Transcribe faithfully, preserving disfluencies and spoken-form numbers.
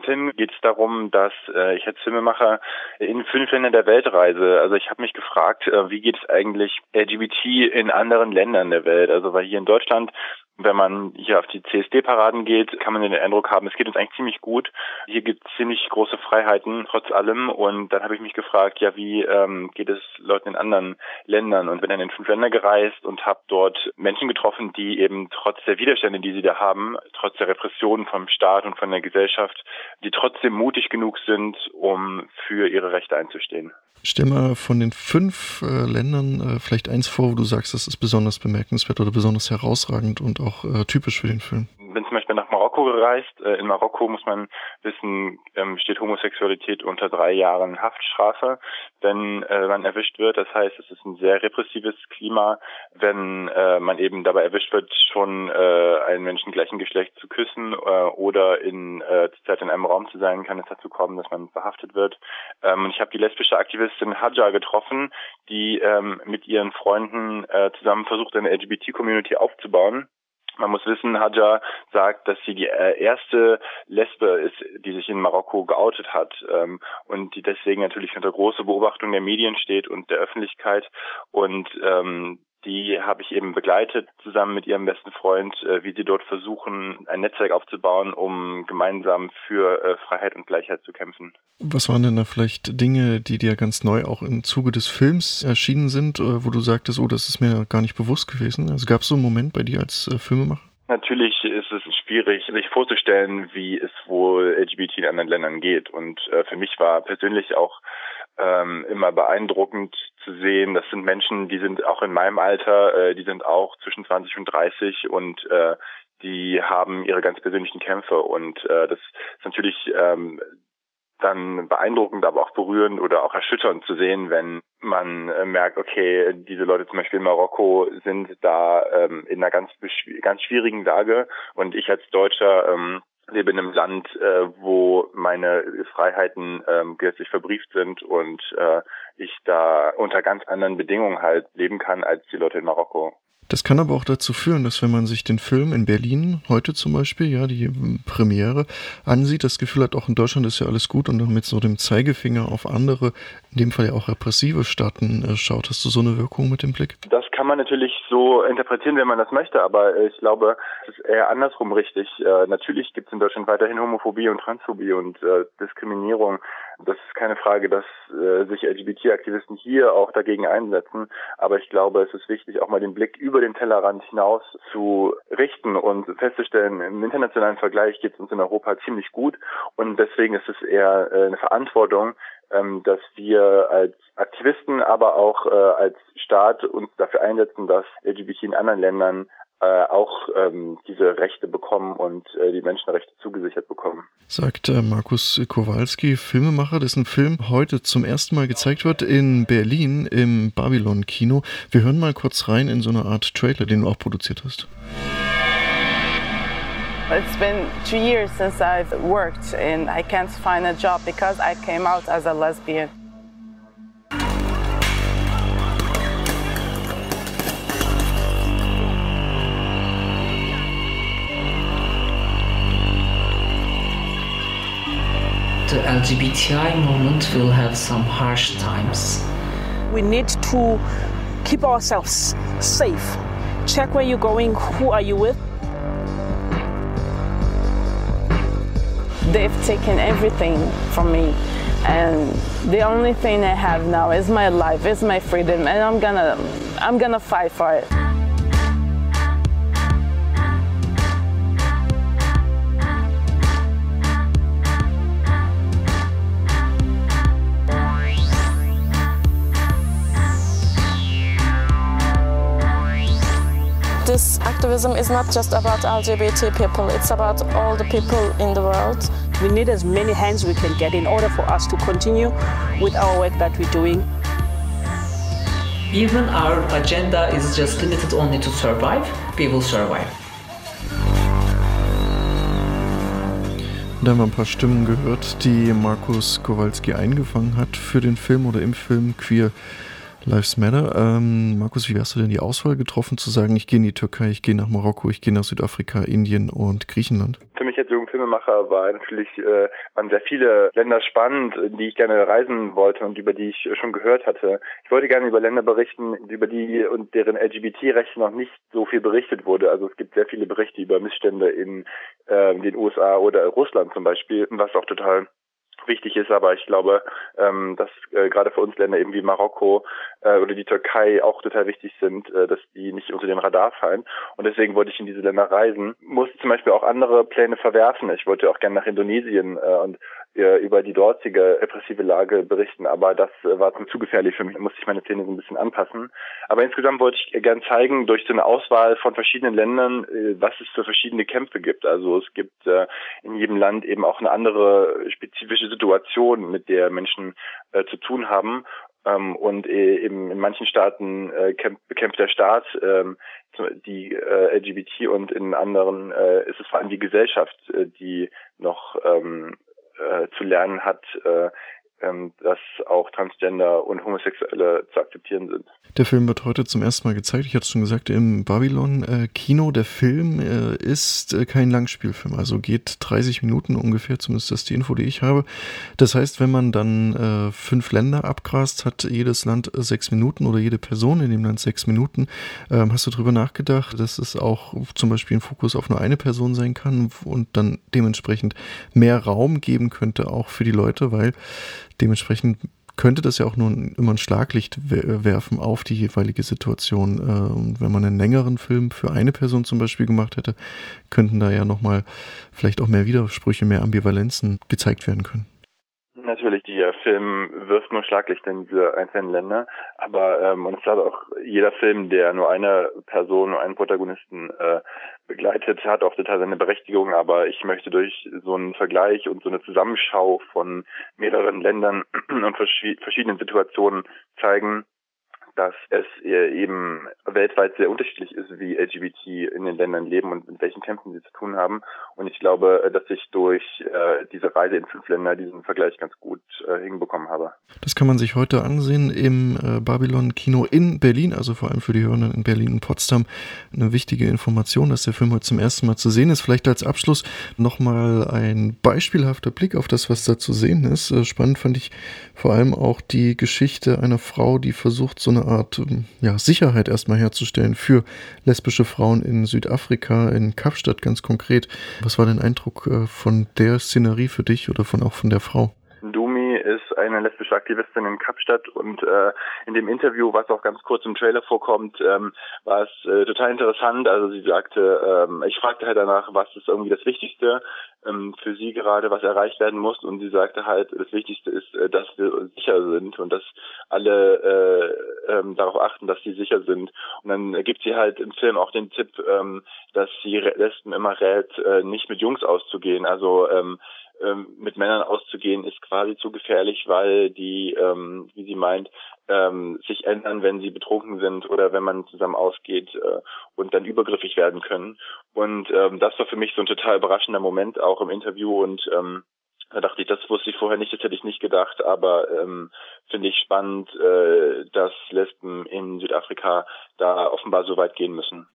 Film geht es darum, dass äh, ich als Filmemacher in fünf Ländern der Welt reise. Also ich habe mich gefragt, äh, wie geht es eigentlich L G B T in anderen Ländern der Welt? Also weil hier in Deutschland, wenn man hier auf die C S D-Paraden geht, kann man den Eindruck haben, es geht uns eigentlich ziemlich gut. Hier gibt es ziemlich große Freiheiten, trotz allem. Und dann habe ich mich gefragt, ja, wie ähm, geht es Leuten in anderen Ländern? Und bin dann in fünf Länder gereist und habe dort Menschen getroffen, die eben trotz der Widerstände, die sie da haben, trotz der Repressionen vom Staat und von der Gesellschaft, die trotzdem mutig genug sind, um für ihre Rechte einzustehen. Stell mal von den fünf äh, Ländern äh, vielleicht eins vor, wo du sagst, das ist besonders bemerkenswert oder besonders herausragend und auch äh, typisch für den Film. Bin zum Beispiel nach Marokko gereist. In Marokko muss man wissen, steht Homosexualität unter drei Jahren Haftstrafe, wenn man erwischt wird. Das heißt, es ist ein sehr repressives Klima, wenn man eben dabei erwischt wird, schon einen Menschen gleichen Geschlechts zu küssen oder in zur Zeit in einem Raum zu sein, kann es dazu kommen, dass man verhaftet wird. Und ich habe die lesbische Aktivistin Hadja getroffen, die mit ihren Freunden zusammen versucht, eine L G B T-Community aufzubauen. Man muss wissen, Hadja sagt, dass sie die erste Lesbe ist, die sich in Marokko geoutet hat ähm, und die deswegen natürlich unter große Beobachtung der Medien steht und der Öffentlichkeit. Und ähm, die habe ich eben begleitet, zusammen mit ihrem besten Freund, äh, wie sie dort versuchen, ein Netzwerk aufzubauen, um gemeinsam für äh, Freiheit und Gleichheit zu kämpfen. Was waren denn da vielleicht Dinge, die dir ganz neu auch im Zuge des Films erschienen sind, äh, wo du sagtest, oh, das ist mir gar nicht bewusst gewesen? Also gab es so einen Moment bei dir als äh, Filmemacher? Natürlich ist es schwierig, sich vorzustellen, wie es wohl L G B T in anderen Ländern geht. Und äh, für mich war persönlich auch ähm, immer beeindruckend zu sehen, das sind Menschen, die sind auch in meinem Alter, äh, die sind auch zwischen zwanzig und dreißig und äh, die haben ihre ganz persönlichen Kämpfe. Und äh, das ist natürlich ähm, dann beeindruckend, aber auch berührend oder auch erschütternd zu sehen, wenn man äh, merkt, okay, diese Leute zum Beispiel in Marokko sind da ähm, in einer ganz ganz schwierigen Lage und ich als Deutscher ähm, lebe in einem Land, äh, wo meine Freiheiten ähm, gesetzlich verbrieft sind und äh, ich da unter ganz anderen Bedingungen halt leben kann als die Leute in Marokko. Das kann aber auch dazu führen, dass wenn man sich den Film in Berlin heute zum Beispiel, ja, die Premiere ansieht, das Gefühl hat, auch in Deutschland ist ja alles gut und dann mit so dem Zeigefinger auf andere, in dem Fall ja auch repressive Staaten äh, schaut. Hast du so eine Wirkung mit dem Blick? Das kann man natürlich so interpretieren, wenn man das möchte, aber ich glaube, es ist eher andersrum richtig. Äh, natürlich gibt es in Deutschland weiterhin Homophobie und Transphobie und äh, Diskriminierung. Das ist keine Frage, dass äh, sich L G B T-Aktivisten hier auch dagegen einsetzen, aber ich glaube, es ist wichtig, auch mal den Blick über den Tellerrand hinaus zu richten und festzustellen, im internationalen Vergleich geht es uns in Europa ziemlich gut und deswegen ist es eher äh, eine Verantwortung, ähm, dass wir als Aktivisten, aber auch äh, als Staat uns dafür einsetzen, dass L G B T in anderen Ländern äh, auch ähm, diese Rechte bekommen und äh, die Menschenrechte zugesichert bekommen. Sagt äh, Markus Kowalski, Filmemacher, dessen Film heute zum ersten Mal gezeigt wird in Berlin im Babylon-Kino. Wir hören mal kurz rein in so eine Art Trailer, den du auch produziert hast. It's been two years since I've worked and I can't find a job because I came out as a lesbian. The L G B T I movement will have some harsh times. We need to keep ourselves safe. Check where you're going, who are you with. They've taken everything from me and the only thing I have now is my life, is my freedom and I'm gonna, I'm gonna fight for it. This activism is not just about L G B T people, it's about all the people in the world. We need as many hands we can get in order for us to continue with our work that we're doing. Even our agenda is just limited only to survive, we will survive. Da haben wir ein paar Stimmen gehört, die Markus Kowalski eingefangen hat für den Film oder im Film Queer Lives Matter. Ähm, Markus, wie hast du denn die Auswahl getroffen, zu sagen, ich gehe in die Türkei, ich gehe nach Marokko, ich gehe nach Südafrika, Indien und Griechenland? Für mich als junger Filmemacher war natürlich äh, waren sehr viele Länder spannend, in die ich gerne reisen wollte und über die ich schon gehört hatte. Ich wollte gerne über Länder berichten, über die und deren L G B T-Rechte noch nicht so viel berichtet wurde. Also es gibt sehr viele Berichte über Missstände in äh, den U S A oder Russland zum Beispiel, was auch total wichtig ist, aber ich glaube, ähm, dass äh, gerade für uns Länder eben wie Marokko äh, oder die Türkei auch total wichtig sind, äh, dass die nicht unter den Radar fallen. Und deswegen wollte ich in diese Länder reisen. Musste zum Beispiel auch andere Pläne verwerfen. Ich wollte auch gerne nach Indonesien äh, und äh, über die dortige repressive Lage berichten, aber das äh, war zu gefährlich für mich. Da musste ich meine Pläne so ein bisschen anpassen. Aber insgesamt wollte ich gerne zeigen, durch so eine Auswahl von verschiedenen Ländern, äh, was es für verschiedene Kämpfe gibt. Also es gibt äh, in jedem Land eben auch eine andere spezifische Situation, mit der Menschen äh, zu tun haben. Ähm, und äh, eben in manchen Staaten äh, kämpft, bekämpft der Staat ähm, die äh, L G B T und in anderen äh, ist es vor allem die Gesellschaft, äh, die noch ähm, äh, zu lernen hat, äh, ähm, dass auch Transgender und Homosexuelle zu akzeptieren sind. Der Film wird heute zum ersten Mal gezeigt. Ich hatte es schon gesagt, im Babylon-Kino. Der Film äh, ist äh, kein Langspielfilm, also geht dreißig Minuten ungefähr, zumindest das ist die Info, die ich habe. Das heißt, wenn man dann äh, fünf Länder abgrast, hat jedes Land äh, sechs Minuten oder jede Person in dem Land sechs Minuten. Ähm, hast du darüber nachgedacht, dass es auch zum Beispiel ein Fokus auf nur eine Person sein kann und dann dementsprechend mehr Raum geben könnte, auch für die Leute, weil dementsprechend könnte das ja auch nur immer ein Schlaglicht werfen auf die jeweilige Situation. Und wenn man einen längeren Film für eine Person zum Beispiel gemacht hätte, könnten da ja nochmal vielleicht auch mehr Widersprüche, mehr Ambivalenzen gezeigt werden können. Natürlich, der Film wirft nur Schlaglicht in diese einzelnen Länder, aber ähm, und es hat auch jeder Film, der nur eine Person, nur einen Protagonisten äh, begleitet, hat auch total seine Berechtigung, aber ich möchte durch so einen Vergleich und so eine Zusammenschau von mehreren Ländern und vers- verschiedenen Situationen zeigen, dass es eben weltweit sehr unterschiedlich ist, wie L G B T in den Ländern leben und mit welchen Kämpfen sie zu tun haben. Und ich glaube, dass ich durch äh, diese Reise in fünf Länder diesen Vergleich ganz gut äh, hinbekommen habe. Das kann man sich heute ansehen im äh, Babylon-Kino in Berlin, also vor allem für die Hörenden in Berlin und Potsdam. Eine wichtige Information, dass der Film heute zum ersten Mal zu sehen ist. Vielleicht als Abschluss nochmal ein beispielhafter Blick auf das, was da zu sehen ist. Äh, spannend fand ich vor allem auch die Geschichte einer Frau, die versucht, so eine Art ja, Sicherheit erstmal herzustellen für lesbische Frauen in Südafrika, in Kapstadt ganz konkret. Was war dein Eindruck äh, von der Szenerie für dich oder von auch von der Frau? Dumi ist eine lesbische Aktivistin in Kapstadt und äh, in dem Interview, was auch ganz kurz im Trailer vorkommt, ähm, war es äh, total interessant. Also sie sagte, ähm, ich fragte halt danach, was ist irgendwie das Wichtigste ähm, für sie gerade, was erreicht werden muss, und sie sagte halt, das Wichtigste ist, äh, dass wir sicher sind und dass alle äh, ähm, darauf achten, dass sie sicher sind. Und dann gibt sie halt im Film auch den Tipp, ähm, dass sie Lesben immer rät, äh, nicht mit Jungs auszugehen. Also ähm, mit Männern auszugehen ist quasi zu gefährlich, weil die, ähm, wie sie meint, ähm, sich ändern, wenn sie betrunken sind oder wenn man zusammen ausgeht äh, und dann übergriffig werden können. Und ähm, das war für mich so ein total überraschender Moment auch im Interview, und ähm, da dachte ich, das wusste ich vorher nicht, das hätte ich nicht gedacht, aber ähm, finde ich spannend, äh, dass Lesben in Südafrika da offenbar so weit gehen müssen.